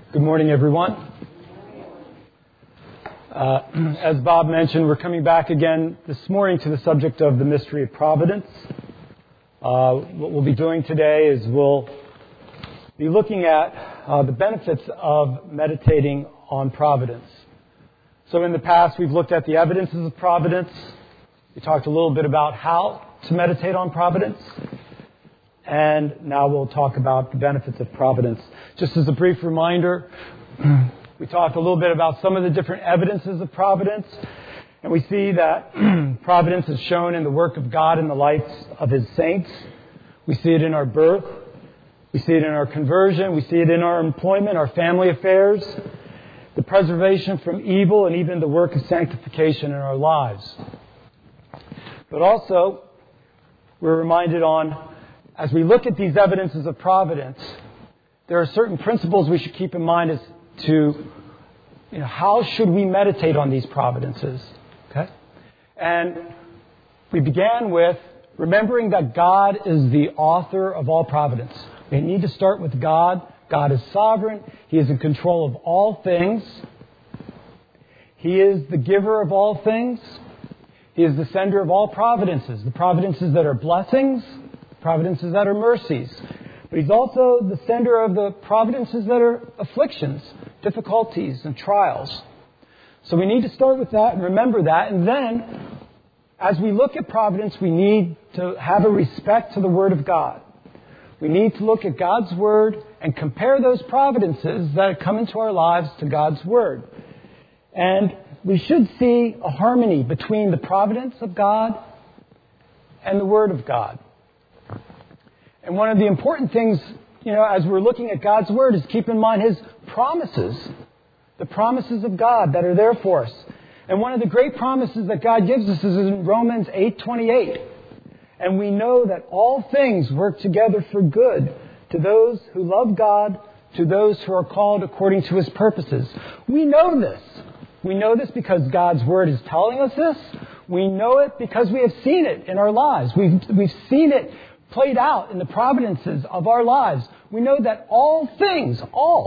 Good morning, everyone. As Bob mentioned, we're coming back again this morning to the subject of the mystery of providence. What we'll be doing today is we'll be looking at the benefits of meditating on providence. So in the past, we've looked at the evidences of providence. We talked a little bit about how to meditate on providence. And now we'll talk about the benefits of providence. Just as a brief reminder, we talked a little bit about some of the different evidences of providence. And we see that providence is shown in the work of God in the lives of His saints. We see it in our birth. We see it in our conversion. We see it in our employment, our family affairs, the preservation from evil, and even the work of sanctification in our lives. But also, we're reminded as we look at these evidences of providence, there are certain principles we should keep in mind as to how should we meditate on these providences. Okay? And we began with remembering that God is the author of all providence. We need to start with God. God is sovereign. He is in control of all things. He is the giver of all things. He is the sender of all providences. The providences that are blessings, providences that are mercies. But He's also the sender of the providences that are afflictions, difficulties, and trials. So we need to start with that and remember that. And then, as we look at providence, we need to have a respect to the Word of God. We need to look at God's Word and compare those providences that come into our lives to God's Word. And we should see a harmony between the providence of God and the Word of God. And one of the important things, as we're looking at God's Word is keep in mind His promises, the promises of God that are there for us. And one of the great promises that God gives us is in Romans 8:28. And we know that all things work together for good to those who love God, to those who are called according to His purposes. We know this. We know this because God's Word is telling us this. We know it because we have seen it in our lives. We've seen it played out in the providences of our lives. We know that all things,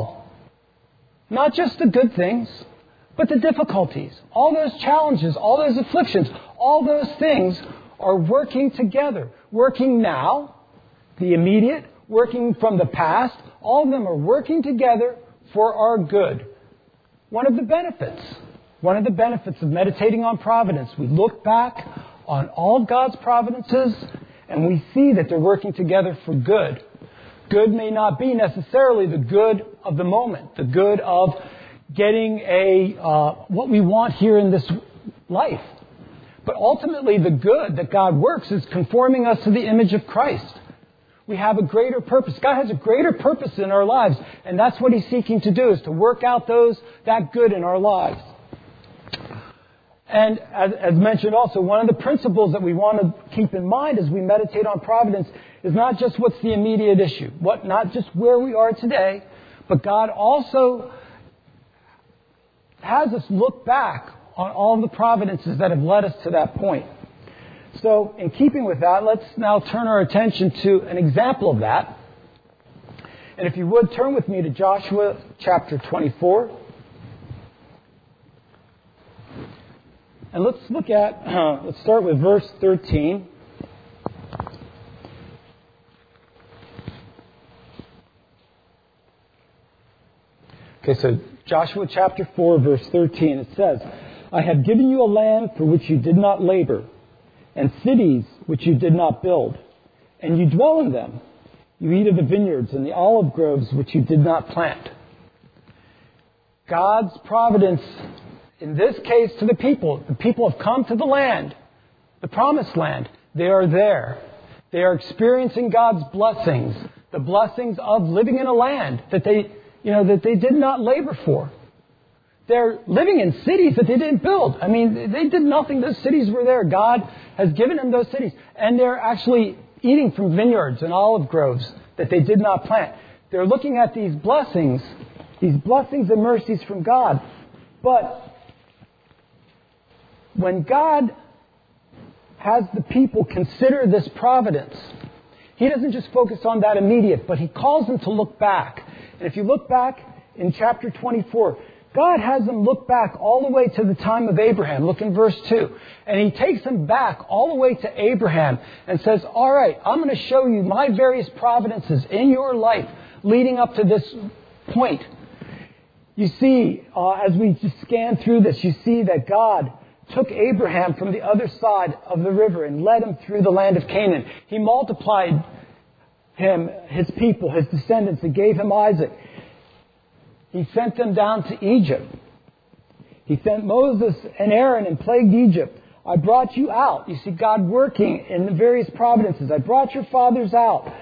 not just the good things, but the difficulties, all those challenges, all those afflictions, all those things are working together. Working now, the immediate, working from the past, all of them are working together for our good. One of the benefits of meditating on providence, we look back on all God's providences and we see that they're working together for good. Good may not be necessarily the good of the moment, the good of getting what we want here in this life. But ultimately, the good that God works is conforming us to the image of Christ. We have a greater purpose. God has a greater purpose in our lives, and that's what He's seeking to do, is to work out that good in our lives. And as mentioned also, one of the principles that we want to keep in mind as we meditate on providence is not just what's the immediate issue, not just where we are today, but God also has us look back on all the providences that have led us to that point. So in keeping with that, let's now turn our attention to an example of that. And if you would, turn with me to Joshua chapter 24. And let's start with verse 13. Okay, so Joshua chapter 4, verse 13, it says, I have given you a land for which you did not labor, and cities which you did not build, and you dwell in them. You eat of the vineyards and the olive groves which you did not plant. God's providence, in this case, to the people. The people have come to the land, the promised land. They are there. They are experiencing God's blessings, the blessings of living in a land that they did not labor for. They're living in cities that they didn't build. I mean, they did nothing. Those cities were there. God has given them those cities. And they're actually eating from vineyards and olive groves that they did not plant. They're looking at these blessings and mercies from God. But when God has the people consider this providence, He doesn't just focus on that immediate, but He calls them to look back. And if you look back in chapter 24, God has them look back all the way to the time of Abraham. Look in verse 2. And He takes them back all the way to Abraham and says, all right, I'm going to show you my various providences in your life leading up to this point. You see, as we just scan through this, you see that God took Abraham from the other side of the river and led him through the land of Canaan. He multiplied him, his people, his descendants, and gave him Isaac. He sent them down to Egypt. He sent Moses and Aaron and plagued Egypt. I brought you out. You see God working in the various providences. I brought your fathers out.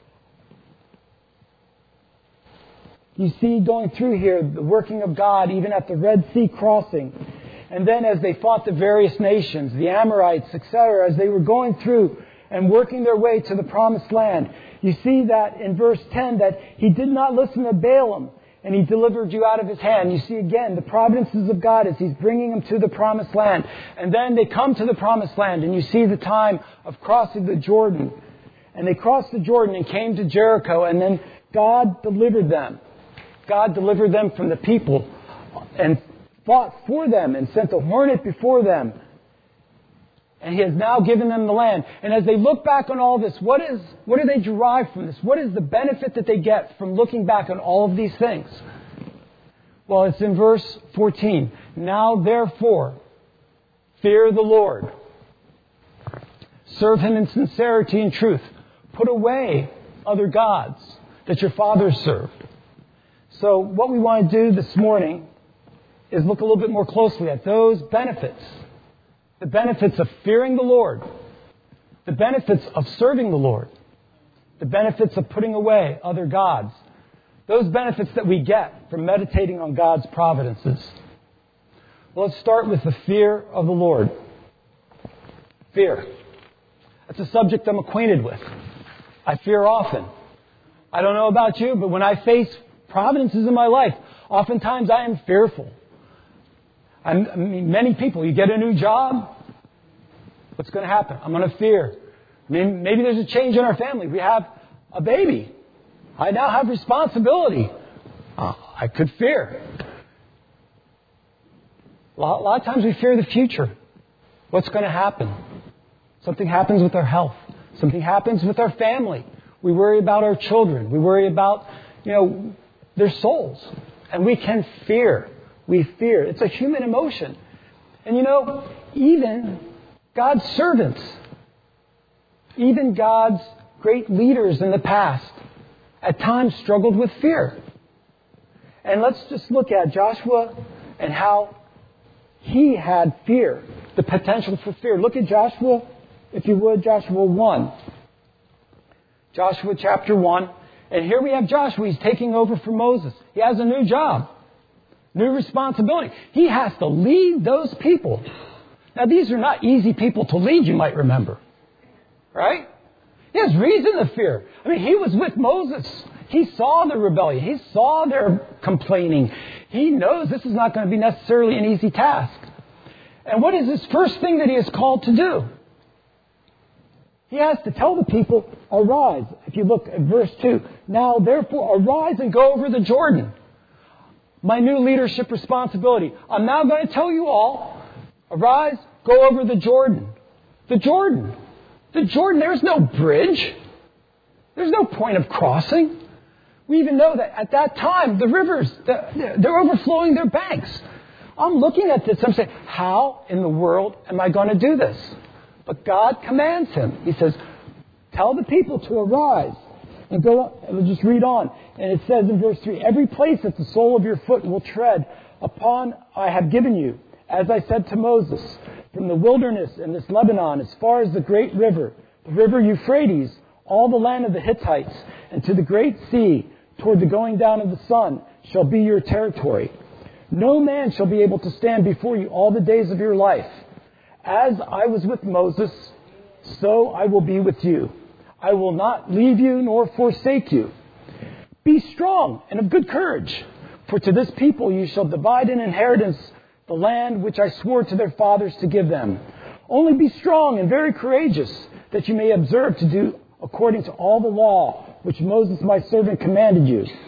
You see going through here the working of God even at the Red Sea crossing. And then as they fought the various nations, the Amorites, etc., as they were going through and working their way to the promised land, you see that in verse 10 that He did not listen to Balaam. And He delivered you out of his hand. You see again the providences of God as He's bringing them to the promised land. And then they come to the promised land and you see the time of crossing the Jordan. And they crossed the Jordan and came to Jericho, and then God delivered them. God delivered them from the people and fought for them and sent a hornet before them. And He has now given them the land. And as they look back on all this, what do they derive from this? What is the benefit that they get from looking back on all of these things? Well, it's in verse 14. Now therefore, fear the Lord. Serve Him in sincerity and truth. Put away other gods that your fathers served. So what we want to do this morning is look a little bit more closely at those benefits. The benefits of fearing the Lord. The benefits of serving the Lord. The benefits of putting away other gods. Those benefits that we get from meditating on God's providences. Well, let's start with the fear of the Lord. Fear. That's a subject I'm acquainted with. I fear often. I don't know about you, but when I face providences in my life, oftentimes I am fearful. I mean, many people, you get a new job, what's going to happen? I'm going to fear. I mean, maybe there's a change in our family. We have a baby. I now have responsibility. I could fear. A lot of times we fear the future. What's going to happen? Something happens with our health. Something happens with our family. We worry about our children. We worry about, their souls. And we can fear. We fear. It's a human emotion. And even God's servants, even God's great leaders in the past, at times struggled with fear. And let's just look at Joshua and how he had fear, the potential for fear. Look at Joshua, if you would, Joshua 1. Joshua chapter 1. And here we have Joshua. He's taking over for Moses. He has a new job. New responsibility. He has to lead those people. Now, these are not easy people to lead, you might remember. Right? He has reason to fear. I mean, he was with Moses. He saw the rebellion. He saw their complaining. He knows this is not going to be necessarily an easy task. And what is his first thing that he is called to do? He has to tell the people, arise. If you look at verse 2, now therefore arise and go over the Jordan. My new leadership responsibility. I'm now going to tell you all, arise, go over the Jordan. The Jordan. The Jordan, there's no bridge. There's no point of crossing. We even know that at that time, the rivers, they're overflowing their banks. I'm looking at this, I'm saying, how in the world am I going to do this? But God commands him. He says, tell the people to arise. And go on, and we'll just read on. And it says in verse 3, every place that the sole of your foot will tread upon I have given you, as I said to Moses, from the wilderness and this Lebanon, as far as the great river, the river Euphrates, all the land of the Hittites, and to the great sea, toward the going down of the sun, shall be your territory. No man shall be able to stand before you all the days of your life. As I was with Moses, so I will be with you. I will not leave you nor forsake you. Be strong and of good courage, for to this people you shall divide in inheritance the land which I swore to their fathers to give them. Only be strong and very courageous, that you may observe to do according to all the law which Moses my servant commanded you.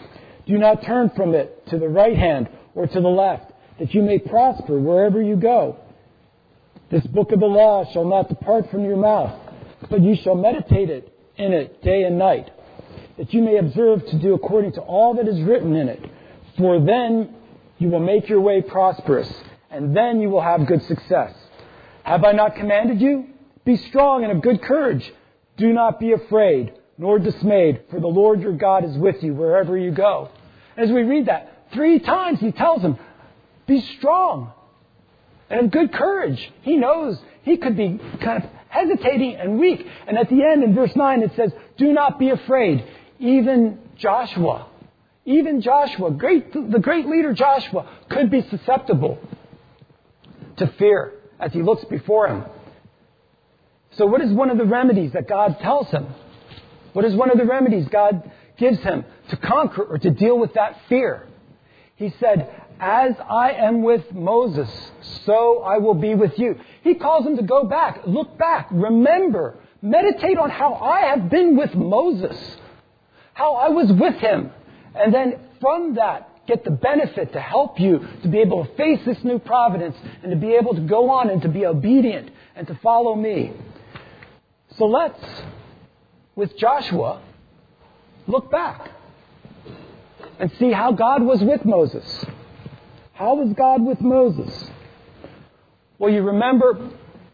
Do not turn from it to the right hand or to the left, that you may prosper wherever you go. This book of the law shall not depart from your mouth, but you shall meditate in it day and night, that you may observe to do according to all that is written in it. For then you will make your way prosperous, and then you will have good success. Have I not commanded you? Be strong and of good courage. Do not be afraid, nor dismayed, for the Lord your God is with you wherever you go. As we read that, 3 times he tells them, be strong and of good courage. He knows he could be kind of hesitating and weak. And at the end, in verse 9, it says, do not be afraid. Even Joshua, the great leader Joshua, could be susceptible to fear as he looks before him. So what is one of the remedies that God tells him? What is one of the remedies God gives him to conquer or to deal with that fear? He said, as I am with Moses, so I will be with you. He calls him to go back, look back, remember, meditate on how I have been with Moses, how I was with him. And then from that, get the benefit to help you to be able to face this new providence and to be able to go on and to be obedient and to follow me. So let's, with Joshua, look back and see how God was with Moses. How was God with Moses? Well, you remember,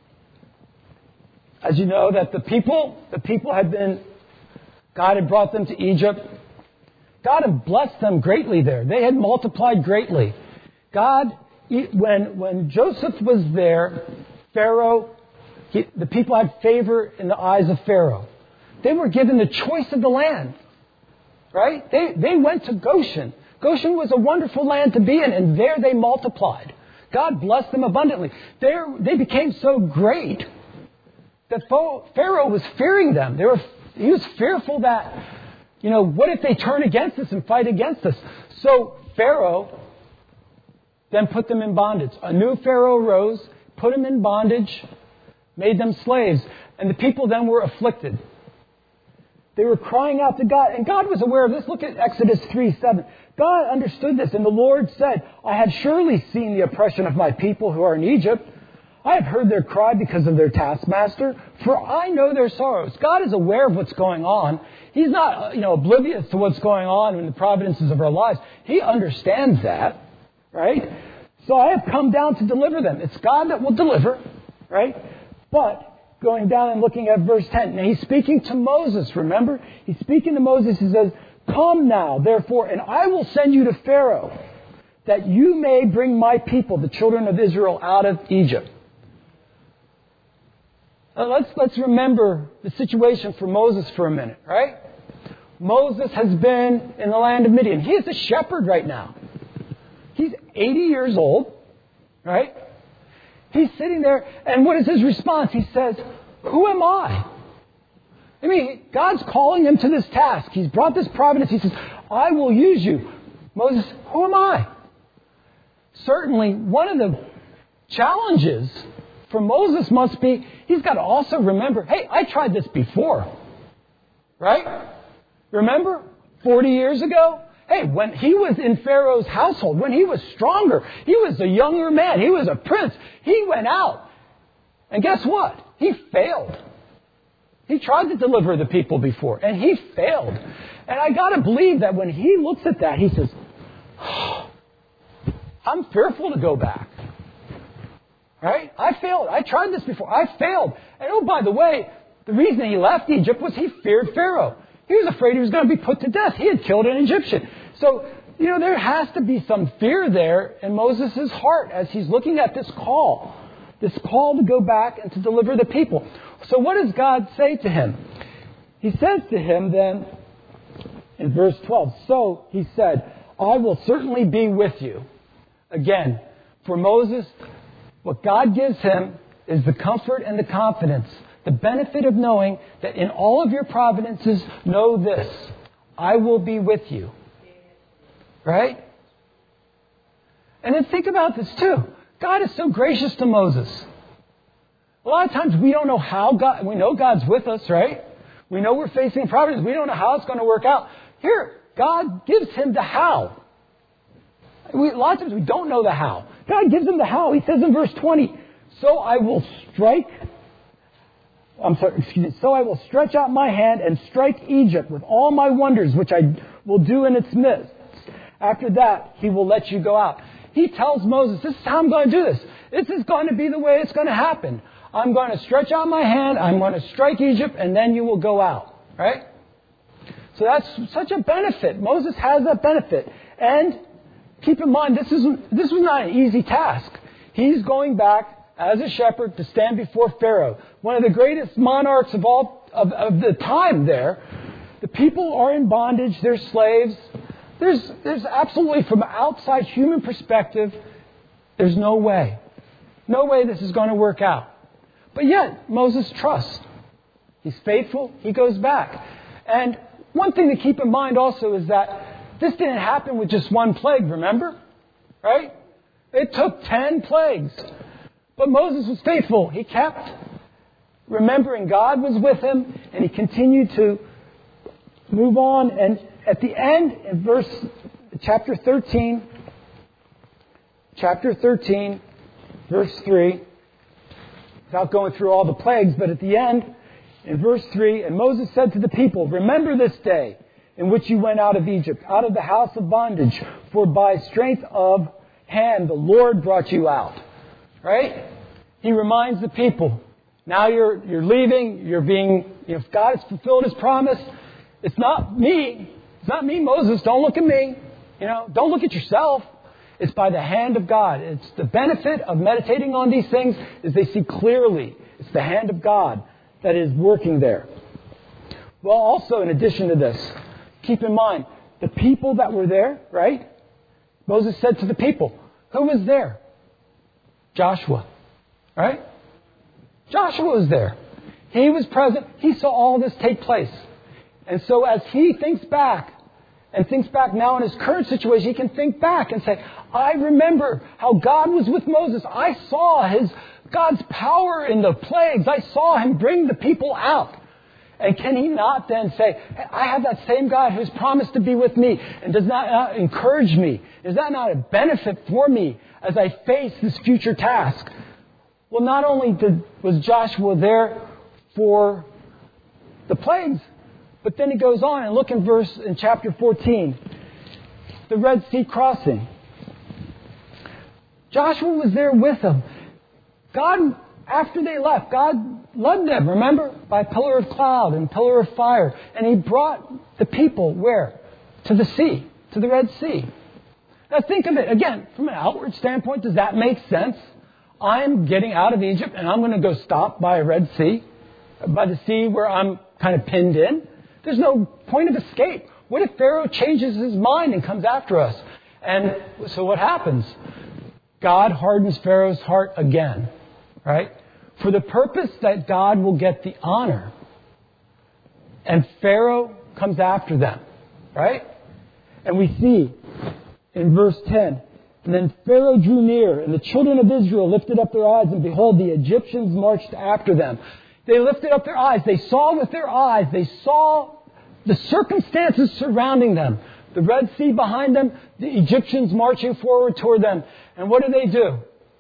as you know, that the people had been, God had brought them to Egypt. God had blessed them greatly there. They had multiplied greatly. God, when Joseph was there, Pharaoh, the people had favor in the eyes of Pharaoh. They were given the choice of the land. Right? They went to Goshen. Goshen was a wonderful land to be in, and there they multiplied. God blessed them abundantly. They became so great that Pharaoh was fearing them. He was fearful that, what if they turn against us and fight against us? So Pharaoh then put them in bondage. A new Pharaoh rose, put them in bondage, made them slaves, and the people then were afflicted. They were crying out to God, and God was aware of this. Look at Exodus 3:7. God understood this, and the Lord said, I have surely seen the oppression of my people who are in Egypt. I have heard their cry because of their taskmaster, for I know their sorrows. God is aware of what's going on. He's not, oblivious to what's going on in the providences of our lives. He understands that, right? So I have come down to deliver them. It's God that will deliver, right? But going down and looking at verse 10. Now he's speaking to Moses, remember? He's speaking to Moses. He says, come now, therefore, and I will send you to Pharaoh, that you may bring my people, the children of Israel, out of Egypt. Let's remember the situation for Moses for a minute, right? Moses has been in the land of Midian. He is a shepherd right now. He's 80 years old, right? He's sitting there, and what is his response? He says, who am I? I mean, God's calling him to this task. He's brought this providence. He says, I will use you. Moses, who am I? Certainly, one of the challenges for Moses must be, he's got to also remember, hey, I tried this before. Right? Remember? 40 years ago? Hey, when he was in Pharaoh's household, when he was stronger, he was a younger man, he was a prince, he went out. And guess what? He failed. He tried to deliver the people before, and he failed. And I got to believe that when he looks at that, he says, I'm fearful to go back. Right? I failed. I tried this before. I failed. And oh, by the way, the reason he left Egypt was he feared Pharaoh. He was afraid he was going to be put to death. He had killed an Egyptian. So, there has to be some fear there in Moses' heart as he's looking at this call to go back and to deliver the people. So what does God say to him? He says to him then in verse 12, so he said, I will certainly be with you. Again, for Moses, what God gives him is the comfort and the confidence, the benefit of knowing that in all of your providences, know this, I will be with you. Right? And then think about this too. God is so gracious to Moses. A lot of times we don't know how we know God's with us, right? We know we're facing providence. We don't know how it's going to work out. Here, God gives him the how. A lot of times we don't know the how. God gives him the how. He says in verse 20, so I will stretch out my hand and strike Egypt with all my wonders, which I will do in its midst. After that, he will let you go out. He tells Moses, this is how I'm going to do this. This is going to be the way it's going to happen. I'm going to stretch out my hand, I'm going to strike Egypt, and then you will go out. Right? So that's such a benefit. Moses has that benefit. And keep in mind, this was not an easy task. He's going back as a shepherd to stand before Pharaoh, one of the greatest monarchs of the time there. The people are in bondage, they're slaves. There's absolutely, from an outside human perspective, there's no way this is going to work out. But yet, Moses trusts. He's faithful, he goes back. And one thing to keep in mind also is that this didn't happen with just one plague, remember? Right? It took 10 plagues. But Moses was faithful. He kept remembering God was with him, and he continued to move on. And at the end, in chapter 13, verse 3, without going through all the plagues, but at the end, in verse 3, and Moses said to the people, remember this day in which you went out of Egypt, out of the house of bondage, for by strength of hand the Lord brought you out. Right? He reminds the people, now you're leaving, if God has fulfilled his promise, it's not me, Moses, don't look at me, don't look at yourself. It's by the hand of God. It's the benefit of meditating on these things is they see clearly. It's the hand of God that is working there. Well, also in addition to this, keep in mind, the people that were there, right? Moses said to the people, who was there? Joshua, right? Joshua was there. He was present. He saw all this take place. And so as he thinks back now in his current situation, he can think back and say, I remember how God was with Moses. I saw God's power in the plagues. I saw him bring the people out. And can he not then say, I have that same God who's promised to be with me and does not encourage me? Is that not a benefit for me as I face this future task? Well, not only was Joshua there for the plagues, but then he goes on and look in chapter 14, the Red Sea crossing. Joshua was there with them. God, after they left, God led them, remember, by pillar of cloud and pillar of fire. And he brought the people where? To the sea, to the Red Sea. Now think of it, again, from an outward standpoint, does that make sense? I'm getting out of Egypt and I'm going to go stop by a Red Sea, by the sea where I'm kind of pinned in. There's no point of escape. What if Pharaoh changes his mind and comes after us? And so what happens? God hardens Pharaoh's heart again, right? For the purpose that God will get the honor. And Pharaoh comes after them, right? And we see in verse 10, and then Pharaoh drew near, and the children of Israel lifted up their eyes, and behold, the Egyptians marched after them. They lifted up their eyes. They saw with their eyes. They saw the circumstances surrounding them. The Red Sea behind them. The Egyptians marching forward toward them. And what do?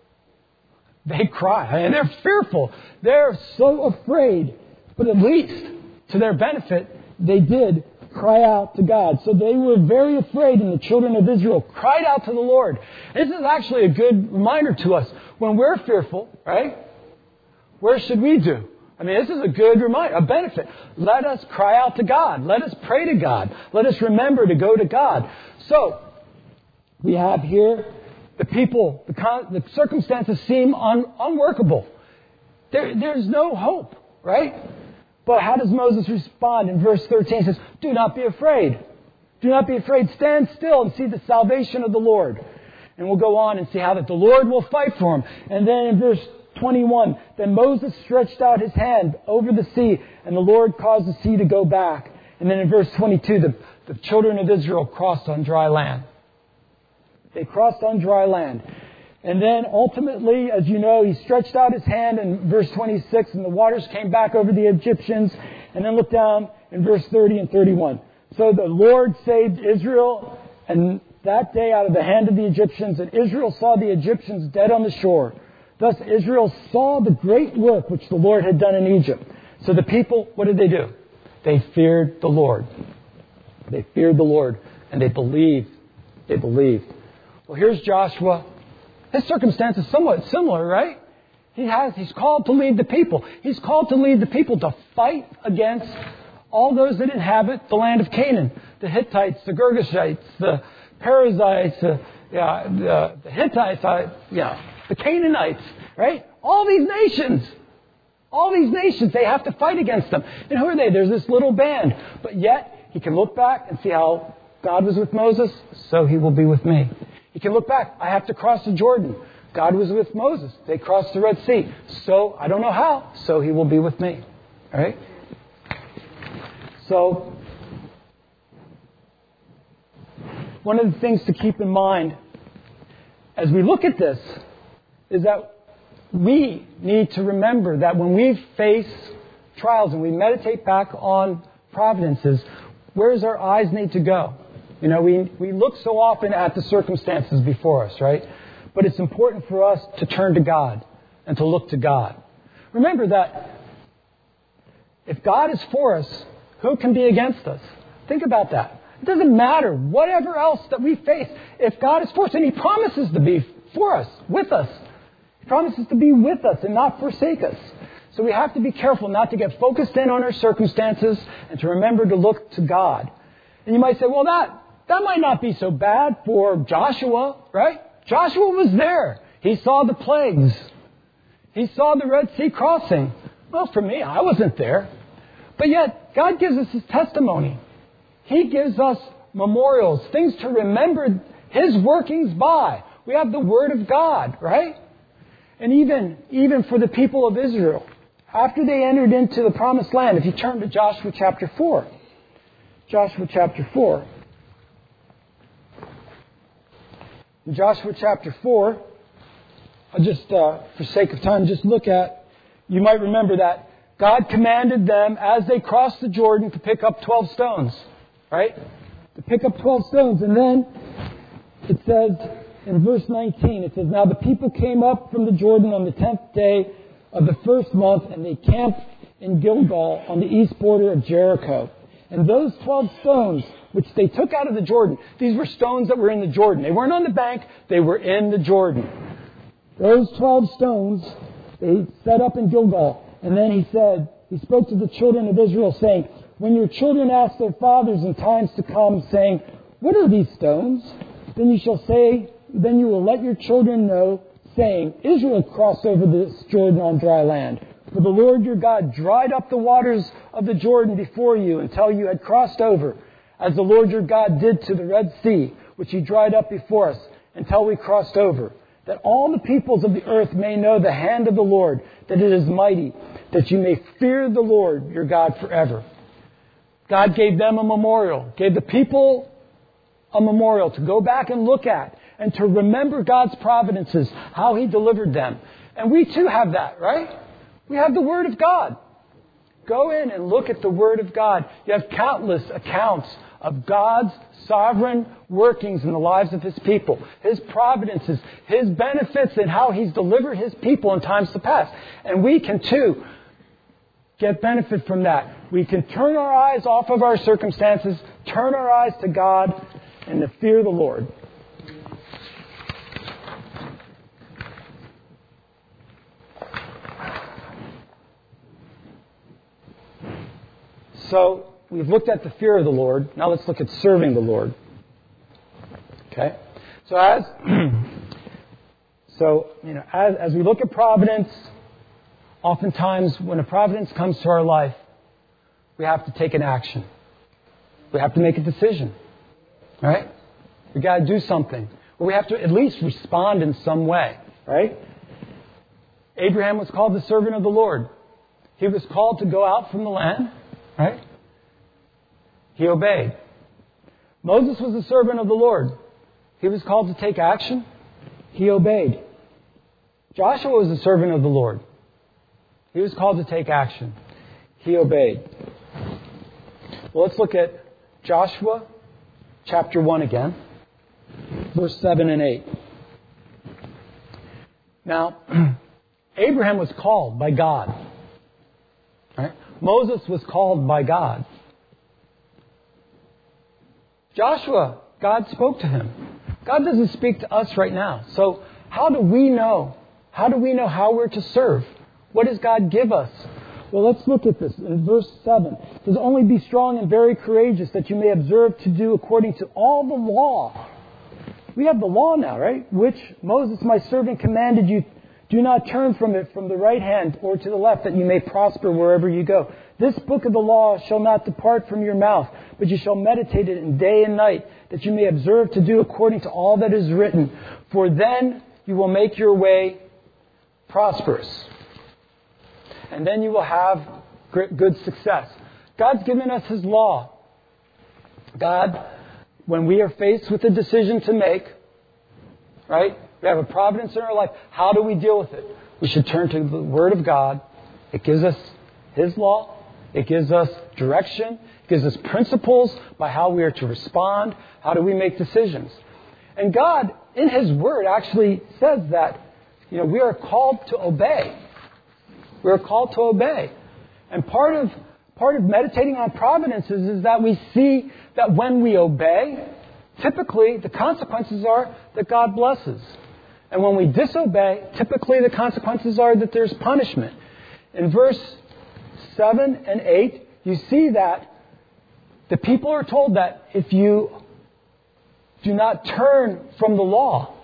They cry. And they're fearful. They're so afraid. But at least, to their benefit, they did cry out to God. So they were very afraid, and the children of Israel cried out to the Lord. This is actually a good reminder to us. When we're fearful, right? Where should we do? I mean, this is a good reminder, a benefit. Let us cry out to God. Let us pray to God. Let us remember to go to God. So, we have here the people, the circumstances seem unworkable. There's no hope, right? But how does Moses respond? In verse 13 it says, do not be afraid. Do not be afraid. Stand still and see the salvation of the Lord. And we'll go on and see how that the Lord will fight for him. And then in verse 21, then Moses stretched out his hand over the sea, and the Lord caused the sea to go back. And then in verse 22, the children of Israel crossed on dry land. They crossed on dry land. And then ultimately, as you know, he stretched out his hand in verse 26, and the waters came back over the Egyptians. And then look down in verse 30 and 31. So the Lord saved Israel, and that day out of the hand of the Egyptians, and Israel saw the Egyptians dead on the shore. Thus Israel saw the great work which the Lord had done in Egypt. So the people, what did they do? They feared the Lord. They feared the Lord, and they believed. They believed. Well, here's Joshua. His circumstance is somewhat similar, right? He's called to lead the people. He's called to lead the people to fight against all those that inhabit the land of Canaan. The Hittites, the Girgashites, the Perizzites, the Hittites, the Canaanites, right? All these nations, they have to fight against them. And who are they? There's this little band. But yet, he can look back and see how God was with Moses, so he will be with me. He can look back. I have to cross the Jordan. God was with Moses. They crossed the Red Sea. So, I don't know how, so he will be with me. All right? So, one of the things to keep in mind as we look at this is that we need to remember that when we face trials and we meditate back on providences, where does our eyes need to go? You know, we look so often at the circumstances before us, right? But it's important for us to turn to God and to look to God. Remember that if God is for us, who can be against us? Think about that. It doesn't matter whatever else that we face. If God is for us, and He promises to be for us, with us. He promises to be with us and not forsake us. So we have to be careful not to get focused in on our circumstances and to remember to look to God. And you might say, well, that might not be so bad for Joshua, right? Joshua was there. He saw the plagues. He saw the Red Sea crossing. Well, for me, I wasn't there. But yet, God gives us His testimony. He gives us memorials, things to remember His workings by. We have the Word of God, right? And even for the people of Israel, after they entered into the Promised Land, if you turn to Joshua chapter 4. Joshua chapter 4. In Joshua chapter 4, I'll just, for sake of time, just look at, you might remember that God commanded them as they crossed the Jordan to pick up 12 stones, right? To pick up 12 stones. And then it says in verse 19, it says, now the people came up from the Jordan on the 10th day of the first month, and they camped in Gilgal on the east border of Jericho. And those 12 stones, which they took out of the Jordan, these were stones that were in the Jordan. They weren't on the bank, they were in the Jordan. Those 12 stones, they set up in Gilgal. And then he spoke to the children of Israel, saying, when your children ask their fathers in times to come, saying, what are these stones? Then you will let your children know, saying, Israel crossed over this Jordan on dry land. For the Lord your God dried up the waters of the Jordan before you until you had crossed over, as the Lord your God did to the Red Sea, which He dried up before us, until we crossed over. That all the peoples of the earth may know the hand of the Lord, that it is mighty, that you may fear the Lord your God forever. God gave them a memorial, gave the people a memorial to go back and look at and to remember God's providences, how He delivered them. And we too have that, right? We have the Word of God. Go in and look at the Word of God. You have countless accounts of God's sovereign workings in the lives of His people. His providences, His benefits, and how He's delivered His people in times to past. And we can too get benefit from that. We can turn our eyes off of our circumstances, turn our eyes to God, and to fear the Lord. So, we've looked at the fear of the Lord. Now let's look at serving the Lord. Okay? So as we look at providence, oftentimes when a providence comes to our life, we have to take an action. We have to make a decision. Right? We got to do something. Or we have to at least respond in some way. Right? Abraham was called the servant of the Lord. He was called to go out from the land. Right? He obeyed. Moses was a servant of the Lord. He was called to take action. He obeyed. Joshua was a servant of the Lord. He was called to take action. He obeyed. Well, let's look at Joshua chapter 1 again, verse 7 and 8. Now, Abraham was called by God. Right? Moses was called by God. Joshua, God spoke to him. God doesn't speak to us right now. So how do we know? How do we know how we're to serve? What does God give us? Well, let's look at this. In verse 7, it says, only be strong and very courageous, that you may observe to do according to all the law. We have the law now, right? Which Moses, my servant, commanded you. Do not turn from it from the right hand or to the left, that you may prosper wherever you go. This book of the law shall not depart from your mouth, but you shall meditate it in day and night, that you may observe to do according to all that is written. For then you will make your way prosperous. And then you will have good success. God's given us His law. God, when we are faced with a decision to make, right? We have a providence in our life. How do we deal with it? We should turn to the Word of God. It gives us His law. It gives us direction. It gives us principles by how we are to respond. How do we make decisions? And God, in His Word, actually says that, we are called to obey. We are called to obey. And part of meditating on providences is that we see that when we obey, typically the consequences are that God blesses. And when we disobey, typically the consequences are that there's punishment. In verse 7 and 8, you see that the people are told that if you do not turn from the law,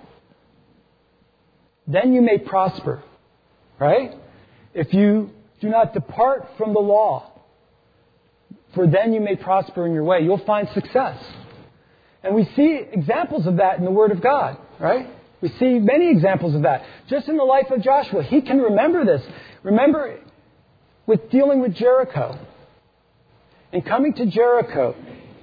then you may prosper. Right? If you do not depart from the law, for then you may prosper in your way. You'll find success. And we see examples of that in the Word of God. Right? We see many examples of that. Just in the life of Joshua, he can remember this. Remember with dealing with Jericho. And coming to Jericho,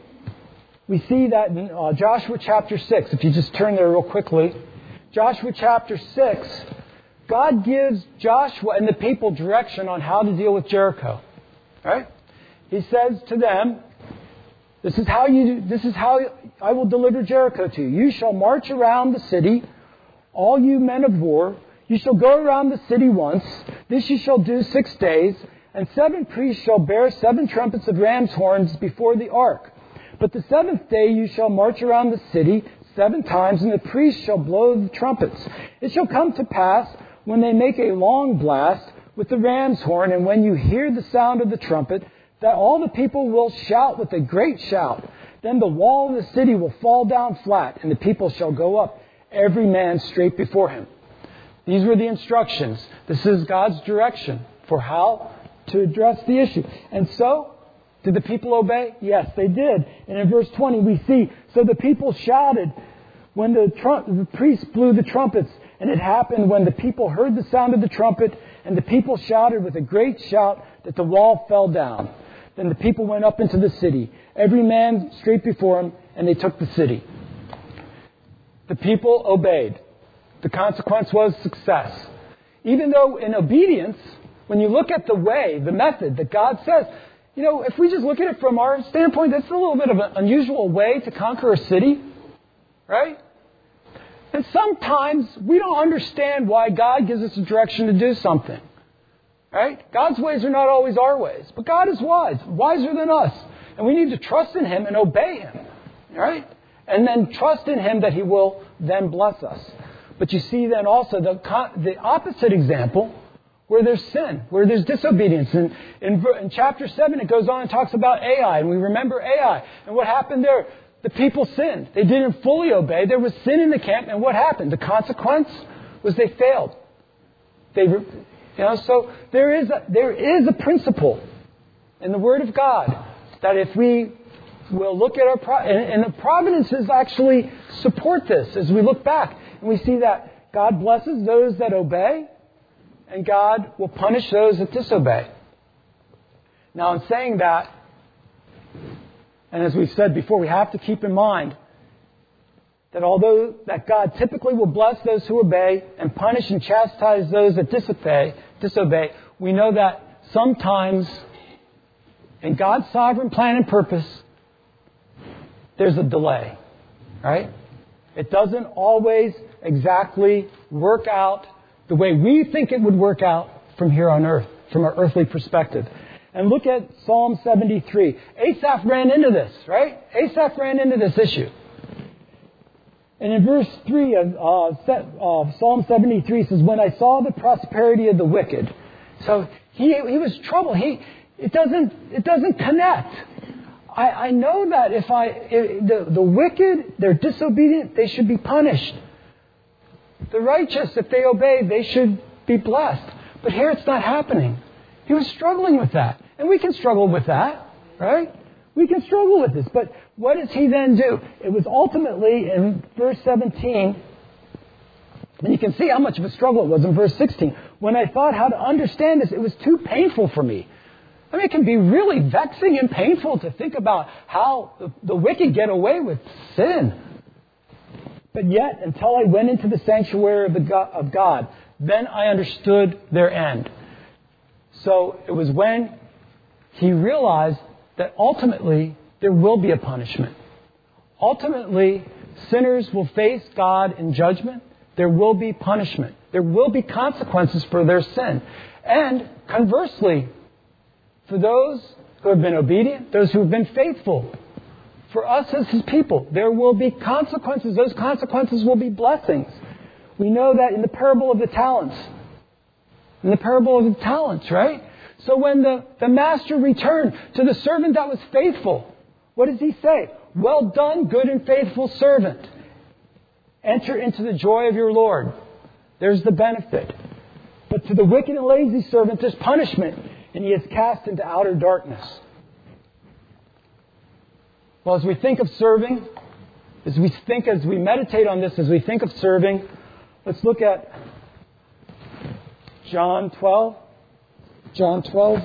we see that in Joshua chapter 6. If you just turn there real quickly. Joshua chapter 6, God gives Joshua and the people direction on how to deal with Jericho. Right? He says to them, this is how I will deliver Jericho to you. You shall march around the city, all you men of war. You shall go around the city once. This you shall do 6 days. And 7 priests shall bear 7 trumpets of ram's horns before the ark. But the 7th day you shall march around the city 7 times, and the priests shall blow the trumpets. It shall come to pass, when they make a long blast with the ram's horn, and when you hear the sound of the trumpet, that all the people will shout with a great shout. Then the wall of the city will fall down flat, and the people shall go up, every man straight before him. These were the instructions. This is God's direction for how to address the issue. And so, did the people obey? Yes, they did. And in verse 20 we see, so the people shouted when the priests blew the trumpets. And it happened when the people heard the sound of the trumpet, and the people shouted with a great shout, that the wall fell down. Then the people went up into the city, every man straight before him, and they took the city. The people obeyed. The consequence was success. Even though in obedience, when you look at the way, the method that God says, if we just look at it from our standpoint, that's a little bit of an unusual way to conquer a city, right? And sometimes we don't understand why God gives us a direction to do something, right? God's ways are not always our ways, but God is wise, wiser than us. And we need to trust in Him and obey Him, right? And then trust in Him that He will then bless us. But you see then also the opposite example, where there's sin, where there's disobedience. And in chapter 7, it goes on and talks about Ai, and we remember Ai. And what happened there? The people sinned. They didn't fully obey. There was sin in the camp, and what happened? The consequence was they failed. So there is a principle in the Word of God that if we will look at and the providences actually support this as we look back, and we see that God blesses those that obey, and God will punish those that disobey. Now, in saying that, and as we've said before, we have to keep in mind that although that God typically will bless those who obey and punish and chastise those that disobey, we know that sometimes in God's sovereign plan and purpose, there's a delay, right? It doesn't always exactly work out the way we think it would work out from here on earth, from our earthly perspective. And look at Psalm 73. Asaph ran into this, right? Asaph ran into this issue. And in verse 3 of Psalm 73 says, when I saw the prosperity of the wicked. So he was troubled. It doesn't connect. I know that if the wicked, they're disobedient, they should be punished. The righteous, if they obey, they should be blessed. But here it's not happening. He was struggling with that. And we can struggle with that, right? We can struggle with this. But what does he then do? It was ultimately in verse 17, and you can see how much of a struggle it was in verse 16. When I thought how to understand this, it was too painful for me. I mean, it can be really vexing and painful to think about how the wicked get away with sin. But yet, until I went into the sanctuary of God, then I understood their end. So it was when he realized that ultimately there will be a punishment. Ultimately, sinners will face God in judgment. There will be punishment. There will be consequences for their sin. And conversely, for those who have been obedient, those who have been faithful, for us as His people, there will be consequences. Those consequences will be blessings. We know that in the parable of the talents. In the parable of the talents, right? So when the master returned to the servant that was faithful, what does he say? Well done, good and faithful servant. Enter into the joy of your Lord. There's the benefit. But to the wicked and lazy servant, there's punishment, and he is cast into outer darkness. Well, as we think of serving, as we meditate on this, as we think of serving, let's look at John 12. John 12.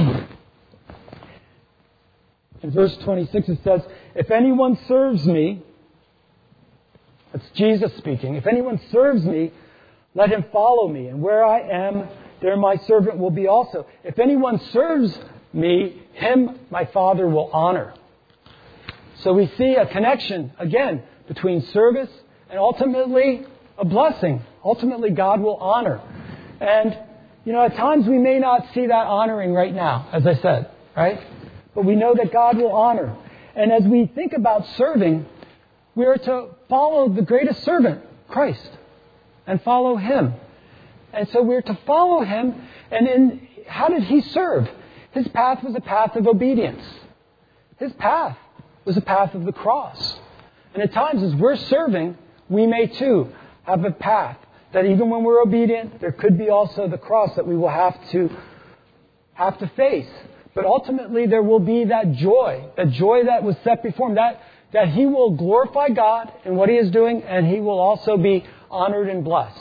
In verse 26 it says, if anyone serves me, that's Jesus speaking, if anyone serves me, let him follow me. And where I am, there my servant will be also. If anyone serves me, him my Father will honor. So we see a connection, again, between service and ultimately a blessing. Ultimately, God will honor. And, at times we may not see that honoring right now, as I said, right? But we know that God will honor. And as we think about serving, we are to follow the greatest servant, Christ, and follow Him. And so we're to follow Him. And how did He serve? His path was a path of obedience. His path was a path of the cross. And at times as we're serving, we may too have a path that even when we're obedient, there could be also the cross that we will have to face. But ultimately there will be that joy that was set before Him, that He will glorify God in what He is doing, and He will also be honored and blessed.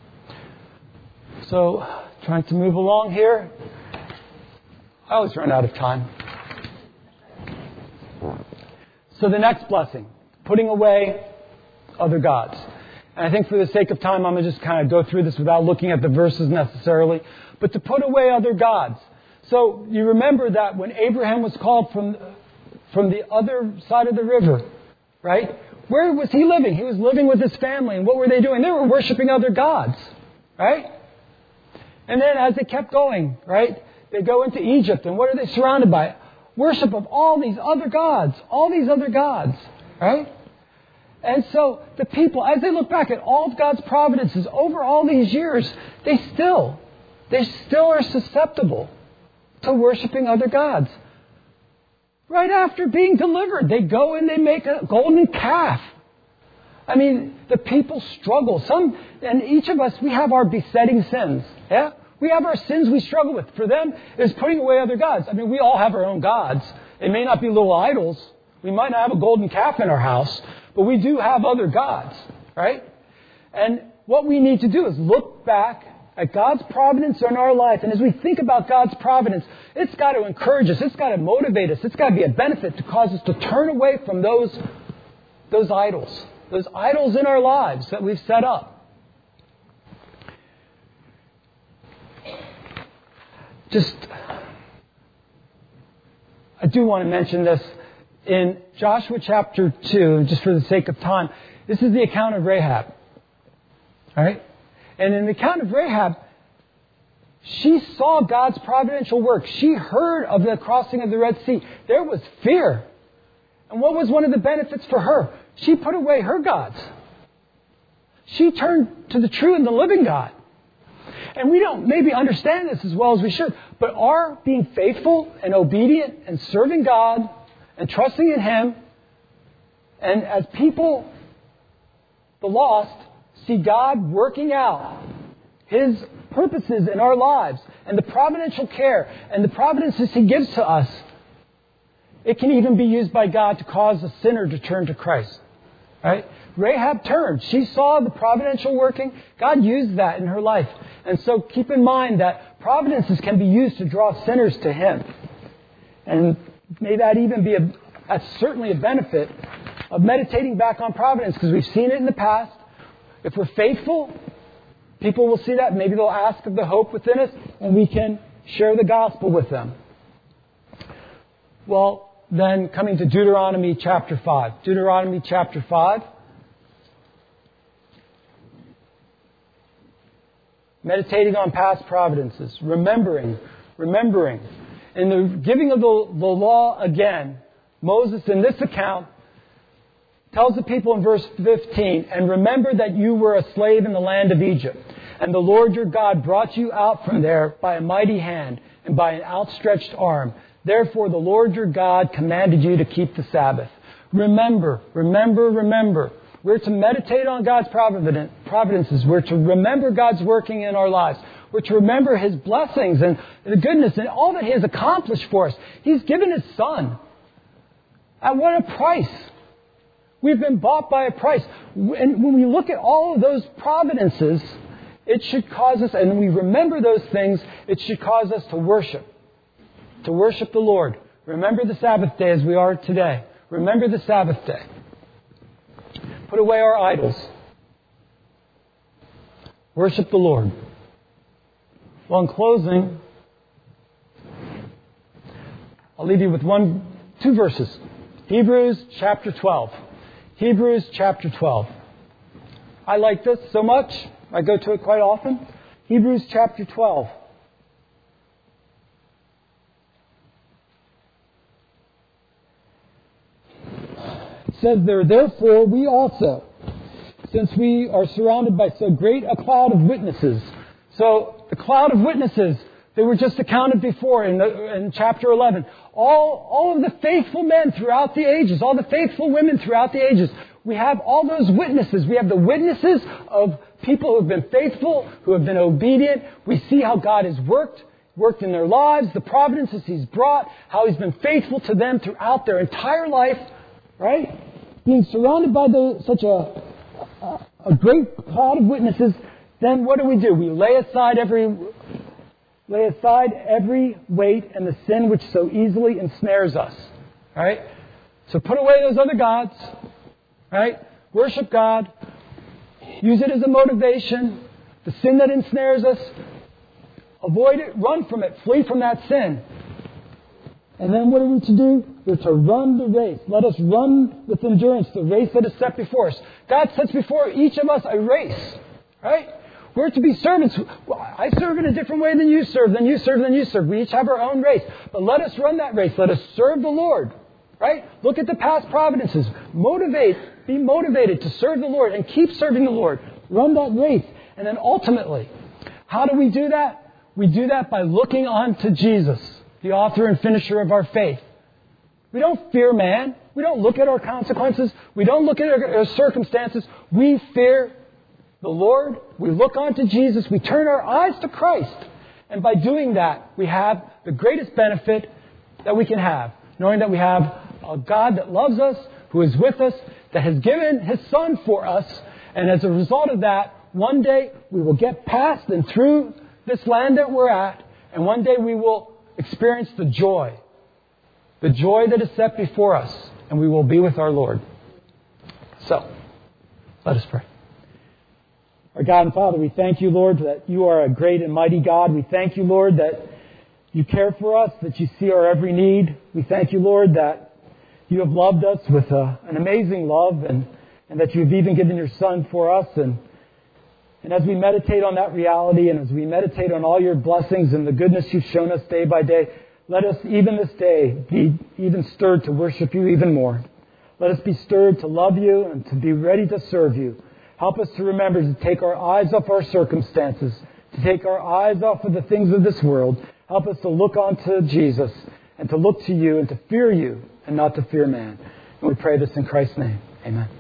So, trying to move along here. I always run out of time. So the next blessing, putting away other gods. And I think for the sake of time, I'm going to just kind of go through this without looking at the verses necessarily. But to put away other gods. So you remember that when Abraham was called from the other side of the river, right? Where was he living? He was living with his family. And what were they doing? They were worshiping other gods, right? And then as they kept going, right? They go into Egypt. And what are they surrounded by? Worship of all these other gods, right? And so the people, as they look back at all of God's providences over all these years, they still are susceptible to worshiping other gods. Right after being delivered, they go and they make a golden calf. I mean, the people struggle. And each of us, we have our besetting sins. Yeah? We have our sins we struggle with. For them, it's putting away other gods. I mean, we all have our own gods. They may not be little idols. We might not have a golden calf in our house, but we do have other gods, right? And what we need to do is look back at God's providence in our life. And as we think about God's providence, it's got to encourage us. It's got to motivate us. It's got to be a benefit to cause us to turn away from those idols. Those idols in our lives that we've set up. I do want to mention this. in Joshua chapter 2, just for the sake of time, this is the account of Rahab. All right? And in the account of Rahab, she saw God's providential work. She heard of the crossing of the Red Sea. There was fear. And what was one of the benefits for her? She put away her gods. She turned to the true and the living God. And we don't maybe understand this as well as we should, but our being faithful and obedient and serving God and trusting in Him, and as people, the lost, see God working out His purposes in our lives and the providential care and the providences He gives to us, it can even be used by God to cause a sinner to turn to Christ. Right? Rahab turned. She saw the providential working. God used that in her life. And so keep in mind that providences can be used to draw sinners to Him. And may that even be that's certainly a benefit of meditating back on providence, because we've seen it in the past. If we're faithful, people will see that. Maybe they'll ask of the hope within us, and we can share the gospel with them. Well, then coming to Deuteronomy chapter 5. Deuteronomy chapter 5. Meditating on past providences. Remembering. In the giving of the law again, Moses in this account tells the people in verse 15, "And remember that you were a slave in the land of Egypt, and the Lord your God brought you out from there by a mighty hand and by an outstretched arm. Therefore the Lord your God commanded you to keep the Sabbath." Remember. We're to meditate on God's providences. We're to remember God's working in our lives. We're to remember His blessings and the goodness and all that He has accomplished for us. He's given His Son. At what a price. We've been bought by a price. And when we look at all of those providences, it should cause us, and we remember those things, it should cause us to worship. To worship the Lord. Remember the Sabbath day as we are today. Remember the Sabbath day. Put away our idols. Worship the Lord. Well, in closing, I'll leave you with two verses. Hebrews chapter 12. Hebrews chapter 12. I like this so much. I go to it quite often. Hebrews chapter 12. It says there, "Therefore we also, since we are surrounded by so great a cloud of witnesses." So the cloud of witnesses, they were just accounted before in chapter 11. All of the faithful men throughout the ages, all the faithful women throughout the ages, we have all those witnesses. We have the witnesses of people who have been faithful, who have been obedient. We see how God has worked in their lives, the providences He's brought, how He's been faithful to them throughout their entire life, right? Being surrounded by such a great cloud of witnesses, then what do? We lay aside every weight and the sin which so easily ensnares us. Right? So put away those other gods. Right? Worship God. Use it as a motivation. The sin that ensnares us, avoid it, run from it, flee from that sin. And then what are we to do? We're to run the race. Let us run with endurance the race that is set before us. God sets before each of us a race. Right? We're to be servants. I serve in a different way than you serve, than you serve, than you serve. We each have our own race. But let us run that race. Let us serve the Lord. Right? Look at the past providences. Be motivated to serve the Lord and keep serving the Lord. Run that race. And then ultimately, how do we do that? We do that by looking on to Jesus, the author and finisher of our faith. We don't fear man. We don't look at our consequences. We don't look at our circumstances. We fear the Lord. We look on to Jesus. We turn our eyes to Christ. And by doing that, we have the greatest benefit that we can have, knowing that we have a God that loves us, who is with us, that has given His Son for us. And as a result of that, one day we will get past and through this land that we're at, and one day we will experience the joy that is set before us, and we will be with our Lord. So, let us pray. Our God and Father, we thank you, Lord, that you are a great and mighty God. We thank you, Lord, that you care for us, that you see our every need. We thank you, Lord, that you have loved us with an amazing love, and that you've even given your Son for us. And as we meditate on that reality, and as we meditate on all your blessings and the goodness you've shown us day by day, let us even this day be even stirred to worship you even more. Let us be stirred to love you and to be ready to serve you. Help us to remember to take our eyes off our circumstances, to take our eyes off of the things of this world. Help us to look onto Jesus and to look to you and to fear you and not to fear man. And we pray this in Christ's name. Amen.